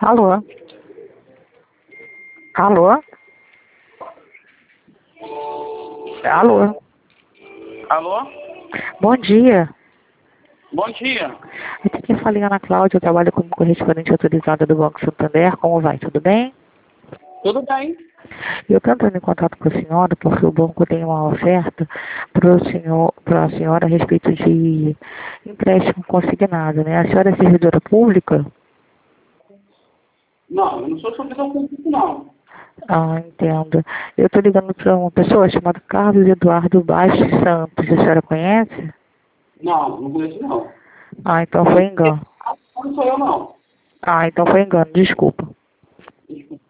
Alô? Alô? Alô? Alô? Bom dia. Bom dia. Aqui quem fala é Ana Cláudia, eu trabalho como correspondente autorizada do Banco Santander. Como vai? Tudo bem? Tudo bem? Eu estou entrando em contato com a senhora porque o banco tem uma oferta para a senhora a respeito de empréstimo consignado, né? A senhora é servidora pública? Não, eu não sou servidor público, não. Ah, entendo. Eu estou ligando para uma pessoa chamada Carlos Eduardo Bastos Santos. A senhora conhece? Não, não conheço, não. Ah, então foi engano. Não sou eu, não. Ah, então foi engano, desculpa. Desculpa.